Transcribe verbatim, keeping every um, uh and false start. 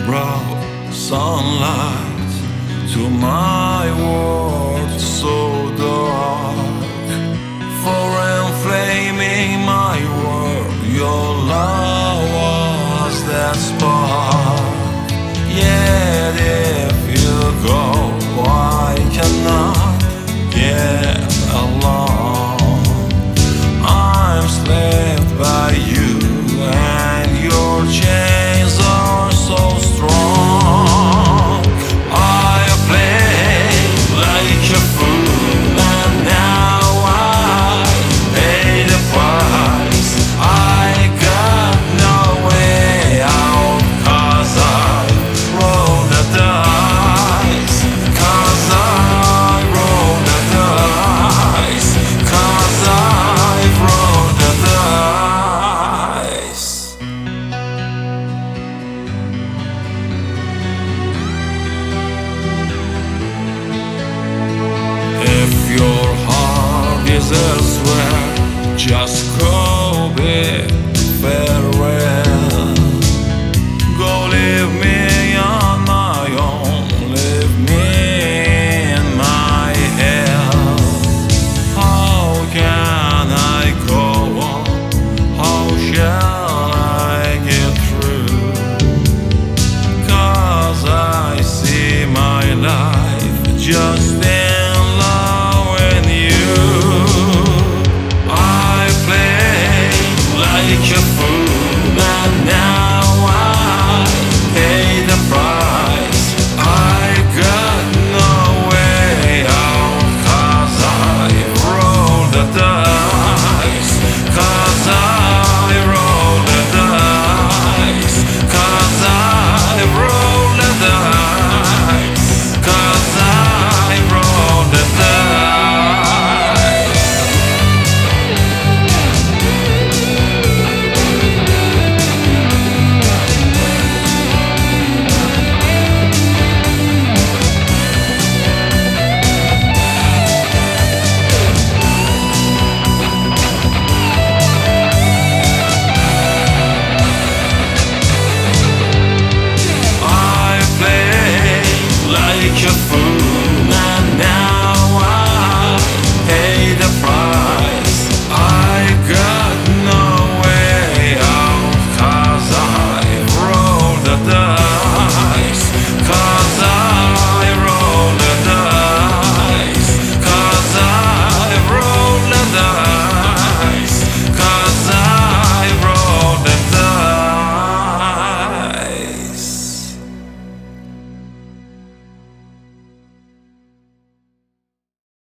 brought sunlight to my world so dark. For inflaming my world, your love was that spark. Yet if you go, I cannot get along. I'm enslaved by you, and your chains are so strong. I played like a fool, and now I pay the price. I got no way out, 'cause I rolled the dice. 'Cause I rolled the dice. 'Cause I rolled the dice. If your heart is elsewhere, just go bid farewell.